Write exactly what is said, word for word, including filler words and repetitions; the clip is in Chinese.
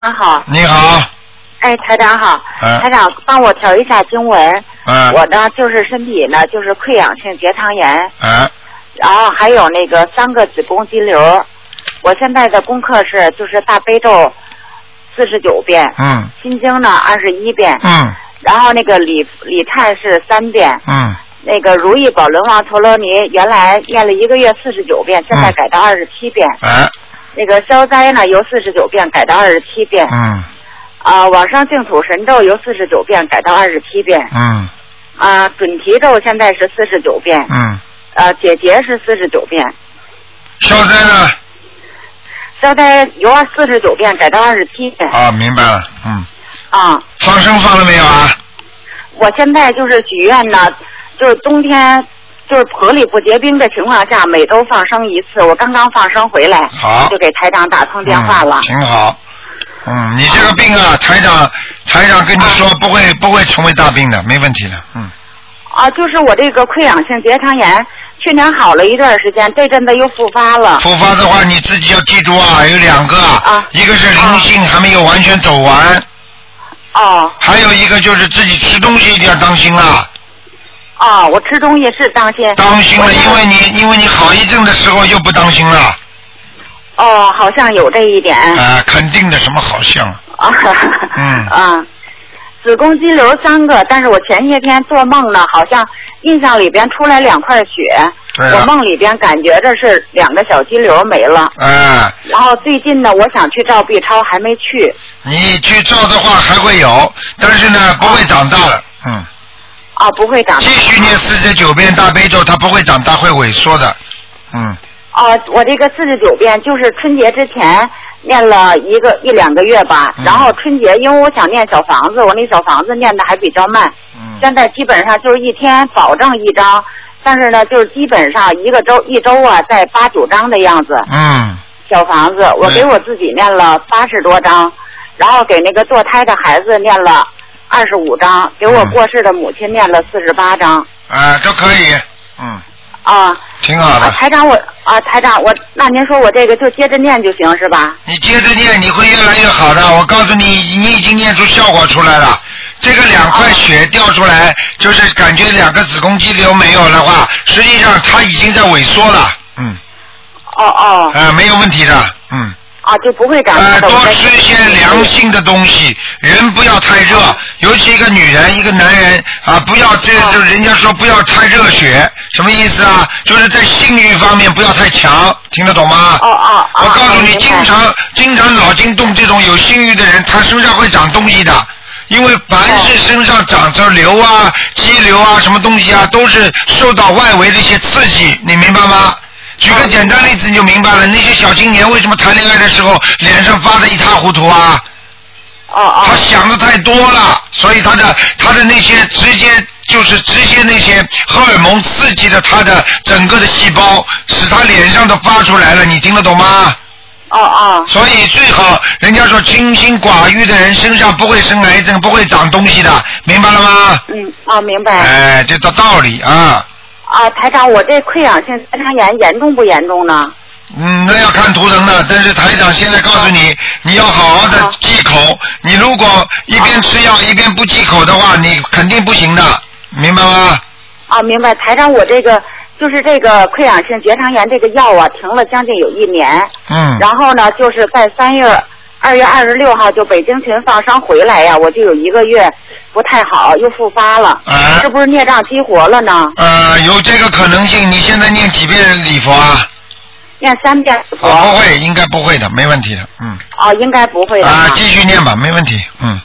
长好。 你好。 哎，台长好。 嗯、 台长帮我调一下经文。 嗯。 我呢就是身体呢就是溃疡性结肠炎。 嗯。 然后还有那个三个子宫肌瘤。我现在的功课是就是大悲咒四十九遍。 嗯。 心经呢二十一遍。 嗯。 然后那个礼礼忏是三遍。 嗯。 那个如意宝轮王陀罗尼原来念了一个月四十九遍，现在改到二十七遍。 嗯。 那个消灾呢由四十九遍改到二十七遍。 嗯。 啊，往上净土神咒由四十九遍改到二十七遍。 嗯。 啊，准提咒现在是四十九遍。 嗯。 呃，解结是四十九遍。 消灾呢？ 消灾由四十九遍改到二十七遍。 啊，明白了，嗯。 啊。 放生放了没有啊？ 我现在就是许愿呢，就是冬天就是河里不结冰的情况下，每周放生一次。我刚刚放生回来， 好， 就给台长打通电话了。 嗯、挺好。嗯，你这个病啊，台长台长跟你说不会、啊、不会成为大病的，没问题的，嗯。 啊，就是我这个溃疡性结肠炎，去年好了一段时间，这阵子又复发了。 复发的话，你自己要记住啊，有两个，啊、一个是灵性还没有完全走完。 哦。 还有一个就是自己吃东西一定要当心了。 哦，我吃东西是当心。 当心了，因为你因为你好一阵的时候又不当心了。 哦，好像有这一点。 啊、呃，肯定的，什么好像？ 啊， 嗯。 啊，子宫肌瘤三个，但是我前些天做梦呢，好像印象里边出来两块血。 对、啊。 我梦里边感觉这是两个小肌瘤没了。 哎、呃。 然后最近呢，我想去照 B 超，还没去。 你去照的话还会有，但是呢，不会长大的，哦、嗯。 啊，不会长大。 继续念四十九遍大悲咒，它不会长大，会萎缩的，嗯。 哦，我这个四十九遍就是春节之前念了一个一两个月吧，嗯、然后春节因为我想念小房子，我那小房子念的还比较慢，嗯、现在基本上就是一天保证一张，但是呢就是基本上一个周一周啊在八九张的样子。 嗯。 小房子我给我自己念了八十多张，然后给那个堕胎的孩子念了二十五张，给我过世的母亲念了四十八张。 啊、嗯，都可以，嗯。 啊。 挺好的。 啊、台长我啊，台长我，那您说我这个就接着念就行是吧？ 你接着念，你会越来越好的。我告诉你，你已经念出效果出来了。这个两块血掉出来，啊、就是感觉两个子宫肌瘤没有的话，实际上它已经在萎缩了。嗯。 哦哦。 啊、呃，没有问题的，嗯。 啊，就不会长大的。 呃，多吃一些凉性的东西，人不要太热，啊、尤其一个女人，一个男人啊，不要这就人家说不要太热血，什么意思啊？就是在性欲方面不要太强，听得懂吗？ 哦哦。 我告诉你，经常经常脑筋动这种有性欲的人，他身上会长东西的，因为凡是身上长着瘤啊、肌瘤啊、什么东西啊，都是受到外围的一些刺激，你明白吗？举个简单例子你就明白了，那些小青年为什么谈恋爱的时候脸上发的一塌糊涂啊？ 哦哦。 他想的太多了，所以他的他的那些直接就是直接那些荷尔蒙刺激了他的整个的细胞，使他脸上都发出来了，你听得懂吗？ 哦哦。 所以最好人家说清心寡欲的人身上不会生癌症，不会长东西的，明白了吗？ 嗯，哦，明白。 哎，这道道理啊。 啊，台长，我这溃疡性结肠炎严重不严重呢？ 嗯，那要看图腾的，但是台长现在告诉你，你要好好的忌口。你如果一边吃药一边不忌口的话，你肯定不行的，明白吗？ 啊，明白。台长，我这个就是这个溃疡性结肠炎这个药啊，停了将近有一年。 嗯。 然后呢，就是在三月二月二十六号就北京群放生回来呀，我就有一个月不太好，又复发了。 啊。 是不是孽障激活了呢？ 呃，有这个可能性。你现在念几遍礼佛啊？ 念三遍礼佛。 哦，不会，应该不会的，没问题的，嗯。 哦，应该不会的。 啊，继续念吧，没问题，嗯。